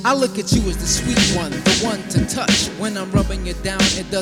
I look at you as the sweet one, the one to touch. When I'm rubbing you down, it doesn't